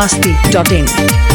biharmasti.in.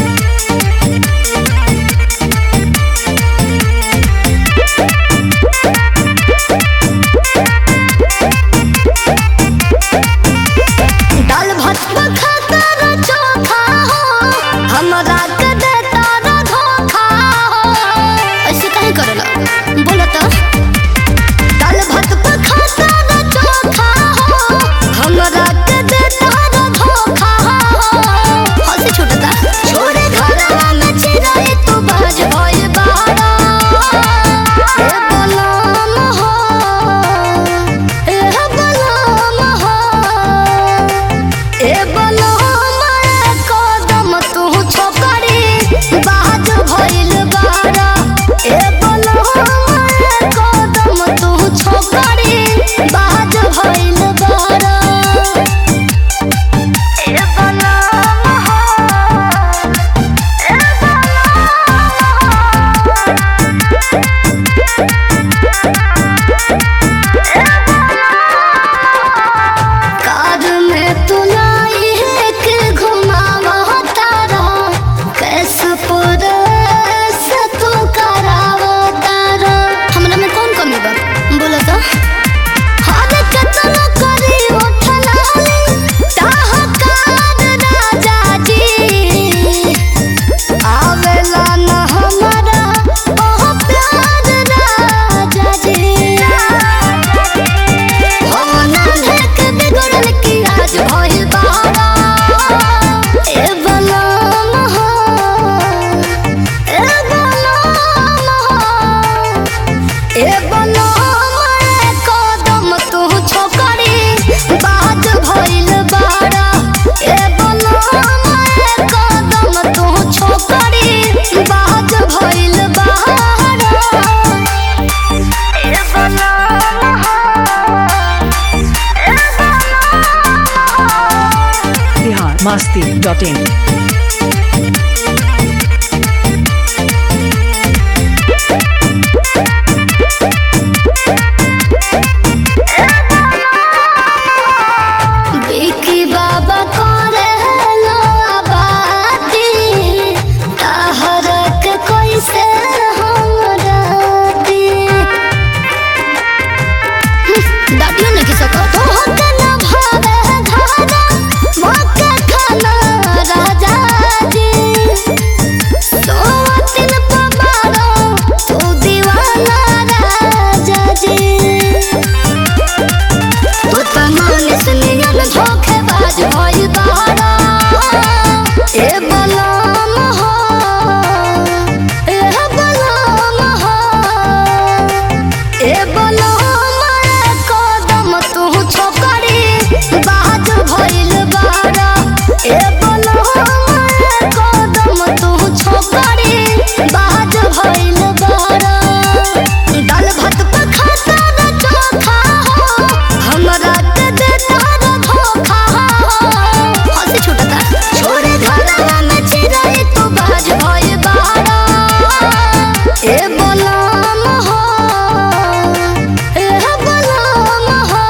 दाल भात खाता रो चोखा हो हमरा के देता रो धोखा हो ऐसे काहे करला बोला तो दाल भात खाता रो चोखा हो हमरा के देता रो धोखा हो हंसी छूटता छोड़े घरवा में चिराई तू बाज भइल बाड़ा ए बलम हो ए बलम हो ए बलम कदम तू छोकरी बाज भइल बाड़ा ए बलम कदम तू छोकरी बाज भइल बाड़ा ए बलम हो ए कार में तू लाई एक घुमावा तारा कैसे पुरस तू करावा तारा हमरा में कौन कमी बा बोला तो हाल कतना करी उठलाली ताहकार राजा जी आवेला न हमरा ओह प्यार राजा जी हम ना देख बिगड़ल की आज भइल बाड़ा ए बलम हो ए बलम हो ए बलम कदम तू छोकरी बाज भइल बाड़ा ए बलम कदम तू छोकरी बाज भइल बाड़ा ए बलम हो biharmasti.in. बिकी बाबा करे बाती तहरक कैसे हमरा दी दादियों ने किसा कहा तो होके न भावे धारा मौके खाना राजा जी सोतिन पमारो तू दीवाना राजा जी तू तमाने सुनियन धोखेबाज भइल बाड़ा ए बलम हो ए बलम हो ए बलम कदम तू छोकरी बाज भइल बाड़ा ए बलम कदम तू छोकरी बाज भइल बाड़ा दाल भात खाता रो चोखा हो हमरा के देता रो धोखा हो हंसी छूटता छोड़े घरवा में चिराई तू बाज भइल बाड़ा ए बलम हो ए बलम हो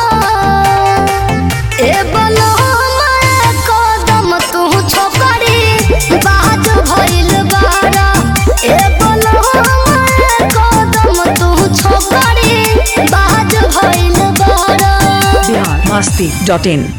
ए बलम कदम तू छोकरी बाज भइल बाड़ा ए बलम कदम तू छोकरी बाज भइल बाड़ा biharmasti.in.